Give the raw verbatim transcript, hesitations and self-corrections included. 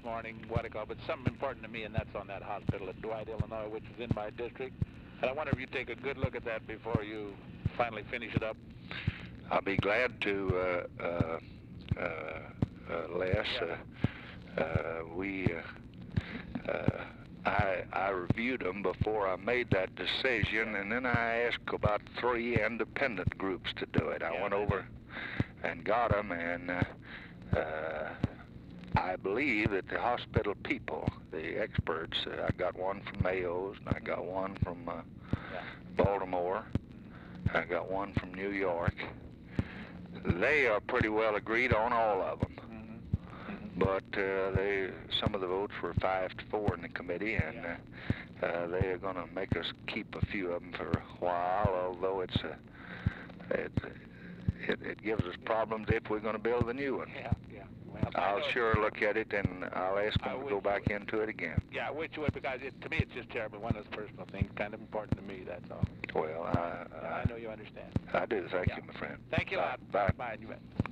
morning what I call, but something important to me, and that's on that hospital at Dwight, Illinois, which is in my district. And I wonder if you take a good look at that before you finally finish it up. I'll be glad to, uh, uh, uh, uh, Les. Yeah. Uh, uh, we, uh, uh, I, I reviewed them before I made that decision, and then I asked about three independent groups to do it. I Yeah, went over and got them, and uh, uh, I believe that the hospital people, the experts, uh, I got one from Mayo's, and I got one from uh, Yeah. Baltimore, I got one from New York. They are pretty well agreed on all of them. Mm-hmm. But uh, they, some of the votes were five to four in the committee, and Yeah. uh, uh, they are going to make us keep a few of them for a while. Although it's a, it, it it gives us problems if we're going to build a new one. Yeah, yeah. Well, I I'll know sure look at it, and I'll ask I them to wish go you back would. into it again. Yeah, I wish you would, because it, to me it's just terrible. One of those personal things, kind of important to me. That's all. Well, I, Yeah, I know you understand. I do. Thank Yeah. you, my friend. Thank you a Bye. lot. Bye. Bye. You bet.